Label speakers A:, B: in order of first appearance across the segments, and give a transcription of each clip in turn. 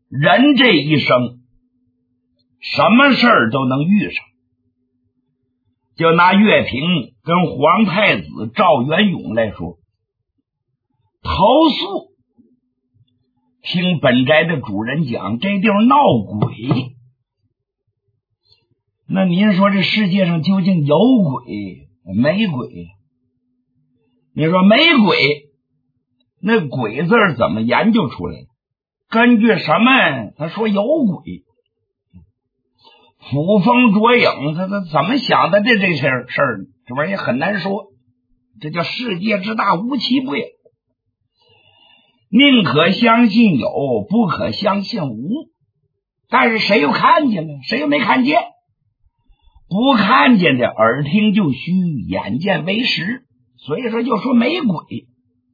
A: 人这一生什么事儿都能遇上。就拿岳平跟皇太子赵元永来说，投诉听本宅的主人讲，这地方闹鬼。那您说这世界上究竟有鬼没鬼？你说没鬼，那鬼字怎么研究出来的？根据什么他说有鬼？捕风捉影，他怎么想的这事儿这玩意儿也很难说。这叫世界之大，无奇不有，宁可相信有，不可相信无。但是谁又看见了，谁又没看见？不看见的耳听就虚，眼见为实，所以说就说没鬼。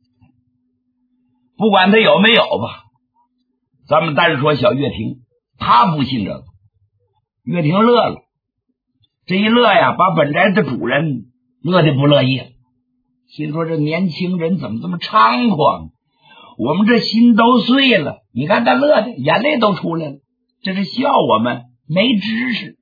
A: 不管他有没有吧，咱们单说小岳霆，他不信这个。岳霆乐了，这一乐呀，把本宅的主人乐得不乐意了，心说这年轻人怎么这么猖狂，我们这心都碎了。你看他乐的眼泪都出来了，这是笑我们没知识。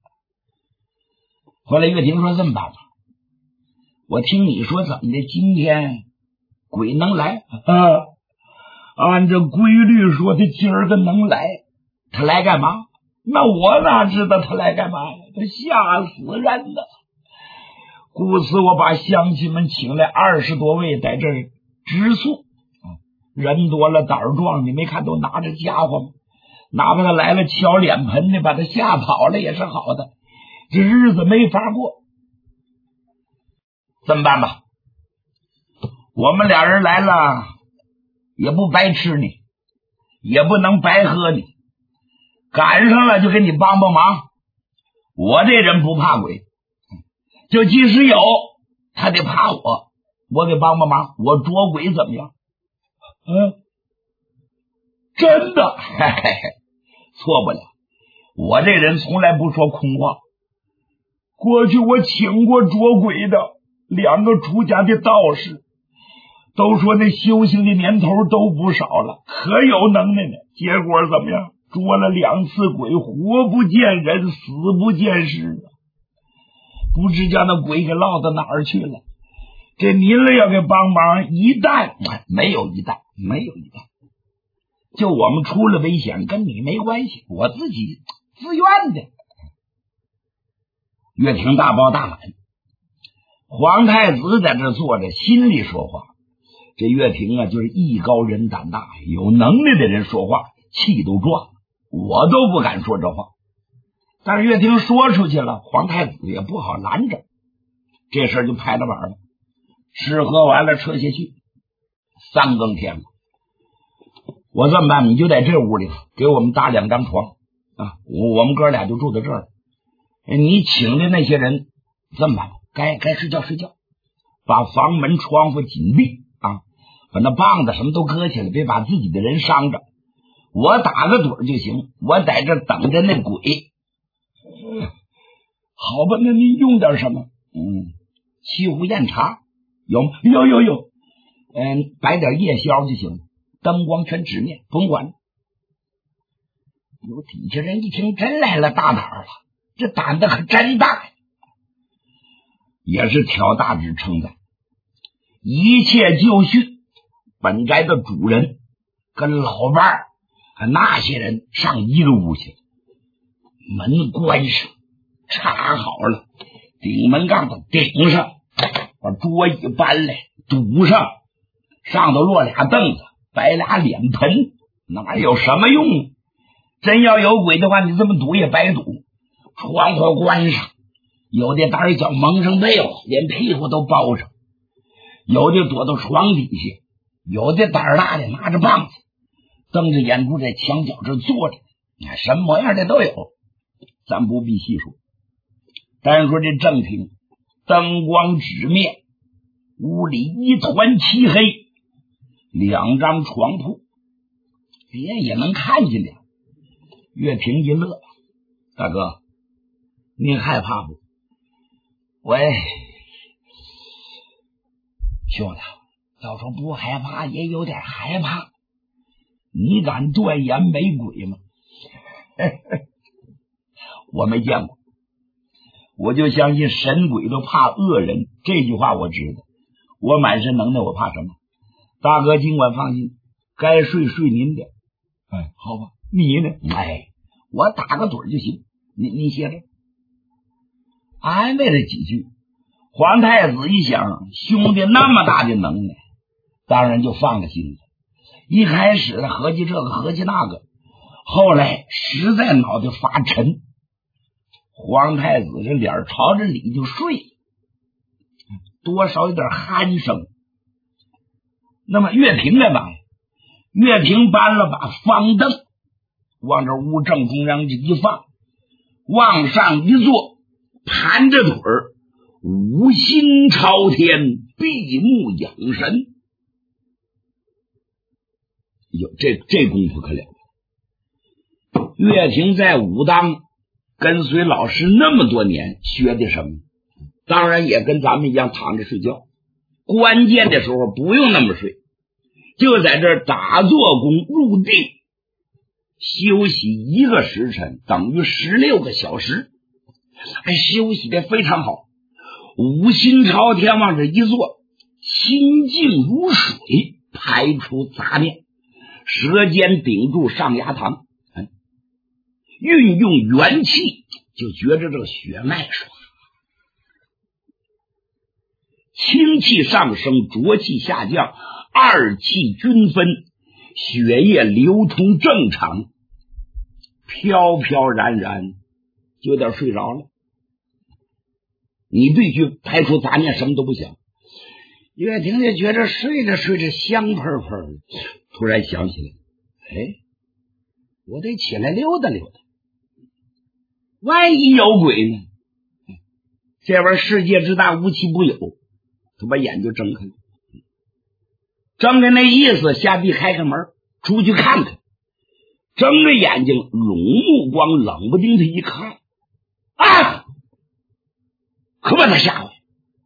A: 后来岳霆说这么办吧，我听你说怎么的，今天鬼能来按照规律说他今儿个能来，他来干嘛？那我哪知道他来干嘛呀？他吓死人了。故此我把乡亲们请来20多位在这儿植树，人多了胆儿壮，你没看都拿着家伙吗？哪怕他来了敲脸盆的把他吓跑了也是好的，这日子没法过。这么办吧，我们俩人来了也不白吃你，也不能白喝你，赶上了就给你帮帮忙。我这人不怕鬼，就即使有他得怕我，我给帮帮忙，我捉鬼怎么样？真的，嘿嘿嘿，错不了。我这人从来不说空话。过去我请过捉鬼的2个出家的道士，都说那修行的年头都不少了，可有能耐呢。结果怎么样？捉了2次鬼，活不见人，死不见尸，不知将那鬼给落到哪儿去了。这您了要给帮忙，一旦没有一旦，就我们出了危险，跟你没关系，我自己自愿的。岳霆大包大揽，皇太子在这坐着，心里说话。这岳霆啊，就是艺高人胆大，有能耐的人说话气都壮，我都不敢说这话。但是岳霆说出去了，皇太子也不好拦着，这事就拍了板了。吃喝完了撤下去，3更天了。我这么办，你就在这屋里给我们搭2张床啊，我们哥俩就住在这儿。你请的那些人这么办吧，该睡觉睡觉，把房门窗户紧闭啊，把那棒子什么都搁起来，别把自己的人伤着。我打个盹就行，我在这等着那鬼。好吧，那你用点什么？沏壶酽茶有吗？有。摆点夜宵就行，灯光全纸面，甭管。有底下人一听，真来了大胆了，这胆子可真大呀！也是挑大指称赞，一切就绪。本宅的主人跟老伴儿那些人上一个屋去，门关上，插好了，顶门杠子顶上，把桌椅搬来堵上，上头落俩凳子，摆俩脸盆，哪有什么用？真要有鬼的话，你这么堵也白堵。窗户关上，有的打一脚蒙上被子，连屁股都包上，有的躲到床底下，有的胆儿大的拿着棒子瞪着眼珠在墙角这坐着，什么模样的都有，咱不必细说。单说这正厅，灯光纸面，屋里一团漆黑，2张床铺，别人也能看见的。岳霆一乐，大哥，你害怕不？喂，兄弟，要说不害怕也有点害怕。 你敢断言没鬼吗？我没见过，我就相信神鬼都怕恶人，这句话我知道。我满身能耐，我怕什么？大哥尽管放心，该睡睡您的。哎，好吧，你呢？哎，我打个盹就行，你歇着。安慰了几句，皇太子一想，兄弟那么大的能耐，当然就放了心了。一开始合计这个合计那个，后来实在脑袋发沉，皇太子这脸朝着里就睡了，多少有点鼾声。那么乐平干嘛呀？乐平搬了把方凳，往这屋正中央一放，往上一坐，盘着腿儿，无心朝天，闭目养神。哟，这功夫可了。乐平在武当跟随老师那么多年，学的什么？当然也跟咱们一样躺着睡觉，关键的时候不用那么睡，就在这儿打坐功入定，休息1个时辰，等于16个小时，休息的非常好。无心朝天往这一坐，心静如水，排出杂念，舌尖顶住上牙膛，运用元气，就觉着这个血脉爽，清气上升，浊气下降，二气均分，血液流通正常，飘飘然然，就有点睡着了。你对去排除杂念，什么都不想。岳婷就觉着睡着睡着香喷喷的，突然想起来，我得起来溜达溜达，万一有鬼呢？这玩意儿世界之大，无奇不有。他把眼就睁开了，睁开那意思，下地开开门出去看看。睁着眼睛，拢目光，冷不丁的一看，可把他吓坏。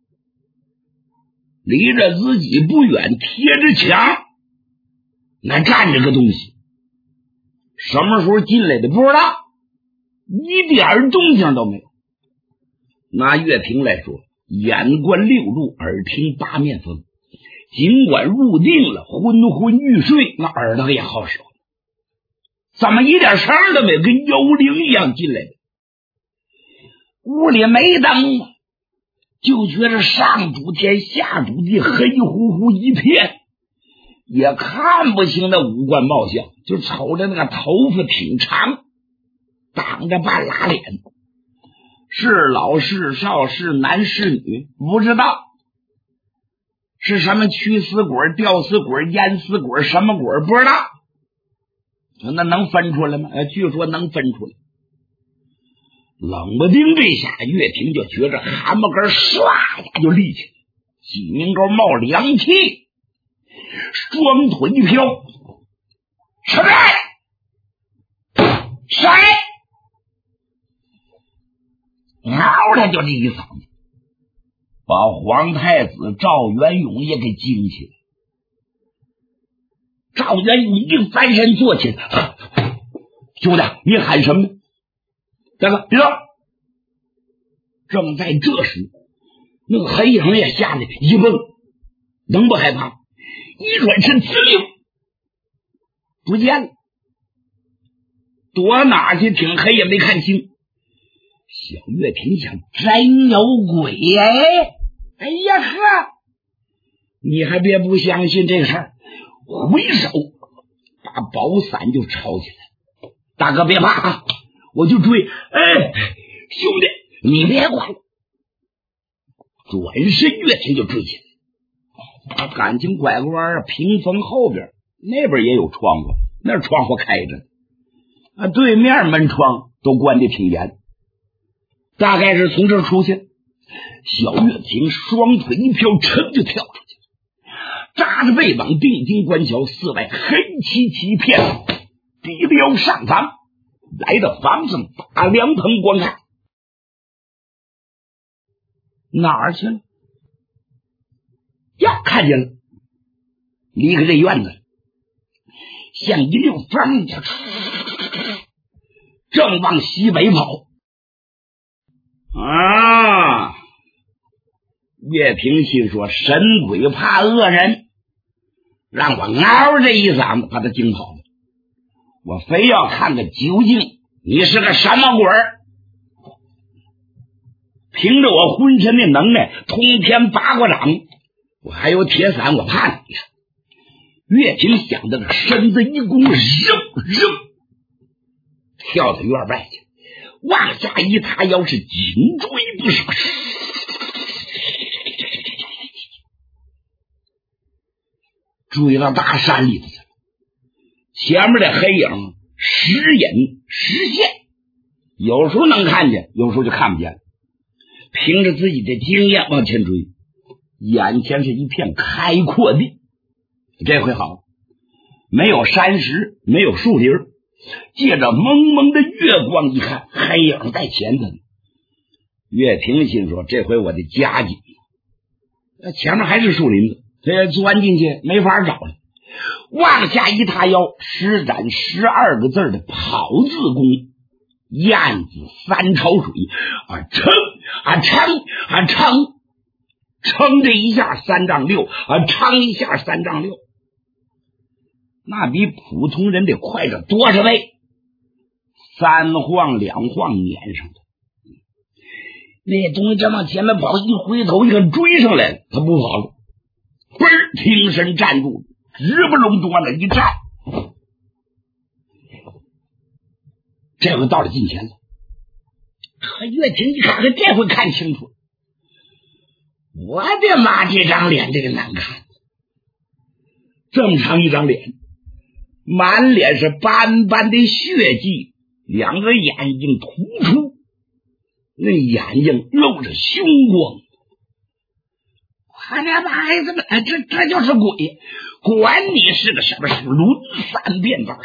A: 离着自己不远，贴着墙，那站着个东西，什么时候进来的不知道，一点动静都没有。拿岳平来说，眼观6路，耳听8面风，尽管入定了，昏昏欲睡，那耳朵也好使，怎么一点声都没有，跟幽灵一样进来的。屋里没灯啊，就觉着上主天下主地，黑乎乎一片，也看不清那五官貌相，就瞅着那个头发挺长，挡着半拉脸，是老是少，是男是女不知道，是什么驱死鬼、吊死鬼、淹死鬼，什么鬼不知道。那能分出来吗？据说能分出来。冷不丁这下，岳平就觉着汗毛根唰一下就立起来，脊明沟冒凉气，双腿一飘，什么？谁？嗷的就这一嗓子，把皇太子赵元永也给惊起来。赵元永一翻身坐起来，兄弟，你喊什么呢？大哥，别动！正在这时，那个黑影也吓得一蹦，能不害怕？一转身，呲溜不见了，躲哪去？挺黑也没看清。小岳平想，真有鬼呀！哎呀呵，你还别不相信这个事儿，回手把宝伞就抄起来。大哥别怕啊，我就追。兄弟你别管了。转身岳平就追起来，把感情拐个弯，屏风后边那边也有窗户，那窗户开着，对面门窗都关得挺严，大概是从这儿出去。小岳平双腿一飘，噌就跳出去，扎着背膀，定睛观瞧，四外黑漆漆一片，地标上房，来到房上打凉棚观看。哪儿去了？呀，看见了，离开这院子， 像一溜风正往西北跑。啊！岳平心说，神鬼怕恶人，让我嗷这一嗓子把他惊跑了。我非要看个究竟，你是个什么鬼儿？凭着我浑身的能耐，通天八卦掌，我还有铁伞，我怕你呀！岳平想到这，身子一弓，跳到院外去，往下一塌腰，是紧追不舍。追到大山里头去了，前面的黑影时隐时现，有时候能看见，有时候就看不见了。凭着自己的经验往前追，眼前是一片开阔地。这回好，没有山石，没有树林，借着蒙蒙的月光一看，黑影在前头呢。岳平心说，这回我的家境，前面还是树林子，这钻进去没法找了。往下一塌腰，施展12个字的跑字功，燕子三潮水啊，撑这一下3丈6啊，撑一下3丈6，那比普通人得快着多少倍？3晃2晃撵上的。那东西正往前面跑，一回头一看追上来了，他不跑了，嘣儿挺身站住，直不隆咚往那一站。这回到了近前了，岳平一看，这回看清楚了，我的妈，这张脸这个难看，这么长一张脸，满脸是斑斑的血迹，2个眼睛突出，那眼睛露着凶光。我的妈呀，这就是鬼，管你是个什么事，轮3遍道。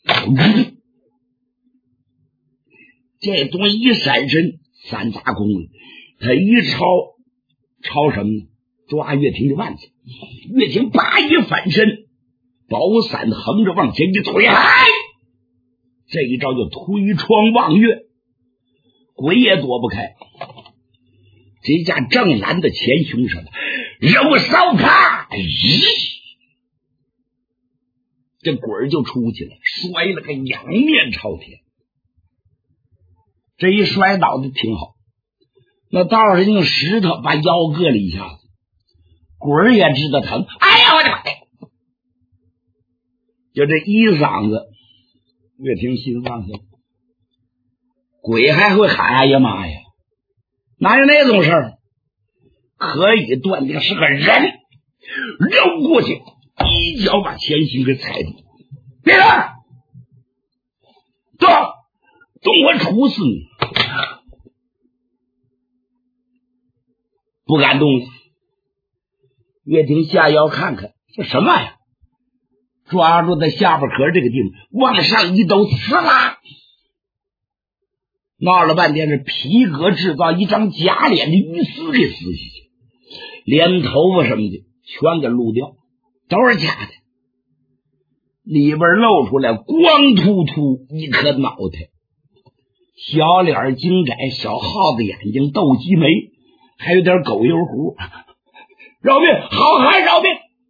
A: 这东西一闪身3砸空了，他一抄什么呢？抓岳平的腕子。岳平叭一反身，宝伞横着往前一推，这一招就推窗望月，鬼也躲不开。这架正南的前胸上肉烧啪，这鬼就出去了，摔了个仰面朝天。这一摔倒的挺好，那道上用石头把腰硌了一下子，鬼也知道疼，哎呀我的妈！就这一嗓子，岳平心放下，鬼还会喊哎呀妈呀，哪有那种事儿？可以断定是个人，扔过去一脚把前胸给踩住，别动，动我处死你！不敢动。岳平下腰看看，这什么呀？抓住他下巴壳这个地方，往上一抖，呲啦！闹了半天是皮革制造一张假脸的鱼丝给撕下去，连头发什么的全给撸掉，都是假的。里边露出来光秃秃一颗脑袋，小脸精窄，小耗子眼睛，斗鸡眉，还有点狗油胡。饶命，好汉饶命！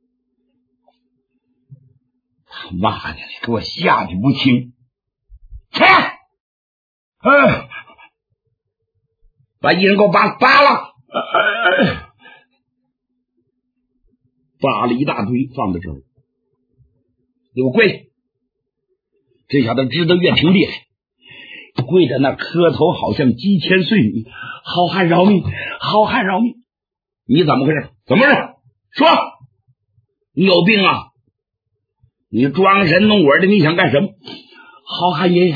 A: 他妈的，给我吓得不轻！去！把衣人给我扒了！扒了一大堆放在这儿，给我跪！这下他知道岳平厉害，跪在那磕头，好像鸡千岁女。好汉饶命，好汉饶命！你怎么回事？怎么回事？说，你有病啊？你装神弄鬼的，你想干什么？好汉爷爷，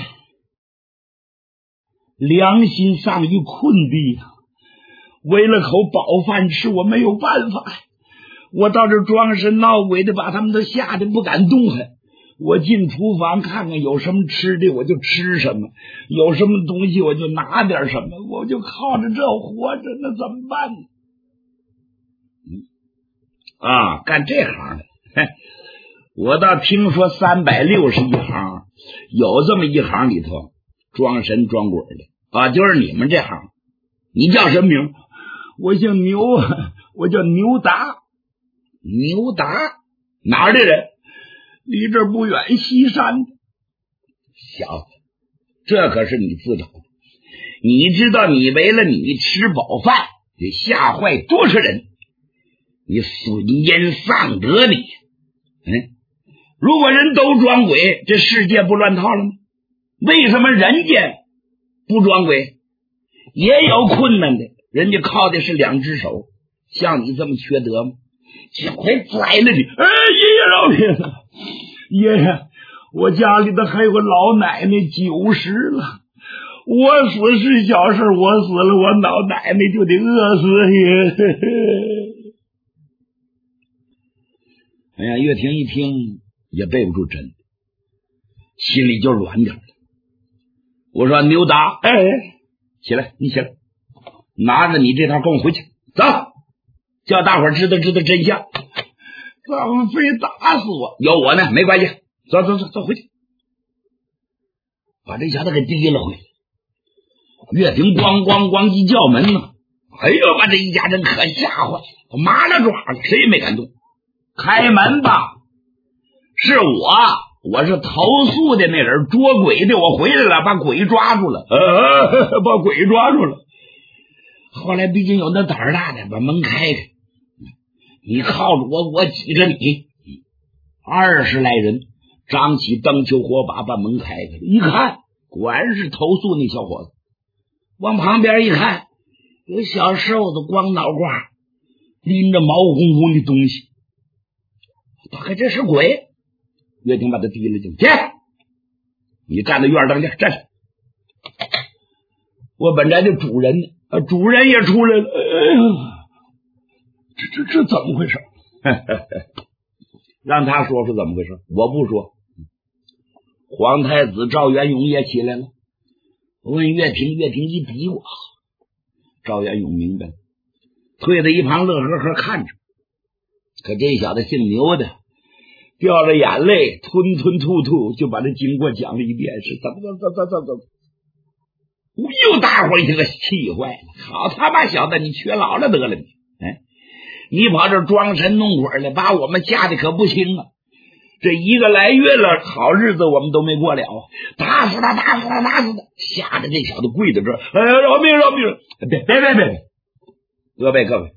A: 良心丧于困地呀，为了口饱饭吃，我没有办法呀。我到这装神闹鬼的，把他们都吓得不敢动弹。我进厨房看看有什么吃的，我就吃什么；有什么东西我就拿点什么，我就靠着这活着，那怎么办呢？干这行的， 我倒听说361行，有这么一行里头装神装鬼的啊，就是你们这行。你叫什么名？我姓牛，我叫牛达。牛达哪儿的人？离这儿不远，西山的。小子，这可是你自找的。你知道你为了你吃饱饭得吓坏多少人？你损阴丧德你。如果人都装鬼，这世界不乱套了吗？为什么人家不装鬼？也有困难的，人家靠的是2只手，像你这么缺德吗？这回栽了你！爷爷饶命！爷爷，我家里头还有个老奶奶90了，我死是小事，我死了，我老奶奶就得饿死呀！哎呀，岳霆一听也背不住真，心里就软点了。我说牛达，起来，你起来，拿着你这套跟我回去，走，叫大伙知道真相。他们非打死我，有我呢，没关系，走回去，把这小子给提了回来。岳霆咣一叫门呢，哎呦，把这一家人可吓坏了，麻了爪了，谁也没敢动。开门吧，是我是投诉的那人，捉鬼的，我回来了，把鬼抓住了，把鬼抓住了。后来毕竟有那胆儿大的，把门开开，你靠着我挤着你，20来人张起灯球火把把门开开，一看果然是投诉那小伙子。往旁边一看，有小瘦子光脑瓜，拎着毛烘烘的东西，大概这是鬼。岳霆把他提了进去，你站在院灯下站着。我本来的主人呢，主人也出来了。这怎么回事？让他说怎么回事，我不说。皇太子赵元永也起来了，我问岳霆，岳霆一嘀咕，赵元永明白了，退在一旁乐呵呵看着。可这小子姓牛的掉着眼泪，吞吐就把这经过讲了一遍，是怎么，又大伙一个气坏了，好他妈小子，你缺老了得了你跑这装神弄鬼的，把我们吓得可不轻啊！这1个来月了，好日子我们都没过了，打死他，吓得这小子跪在这儿，饶命！别，各位，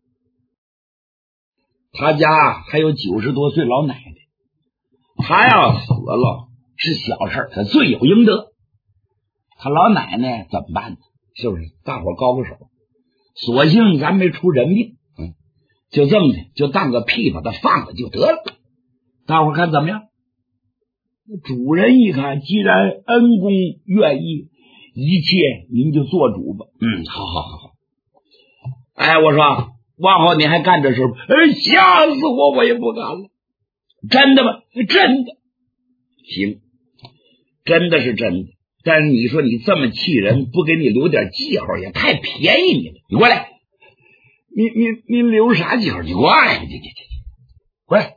A: 他家还有90多岁老奶奶，他要死了是小事，他罪有应得。他老奶奶怎么办呢？是不是？大伙高个手，索性咱没出人命，就这么的，就当个屁把他放了就得了。大伙看怎么样？主人一看，既然恩公愿意，一切您就做主吧。好。我说往后你还干这事吗？吓死我也不干了。真的吗？真的。行，真的是真的。但是你说你这么气人，不给你留点记号也太便宜你了。你过来，你留啥记号？你过来，过来。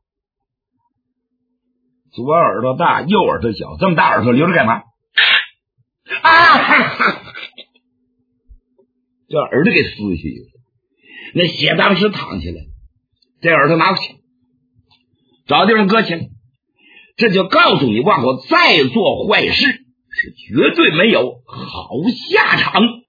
A: 左耳朵大，右耳朵小，这么大耳朵留着干嘛？这耳朵给撕下去了，那血当时淌下来，这耳朵拿回去，找地方搁起来。这就告诉你，往后再做坏事是绝对没有好下场。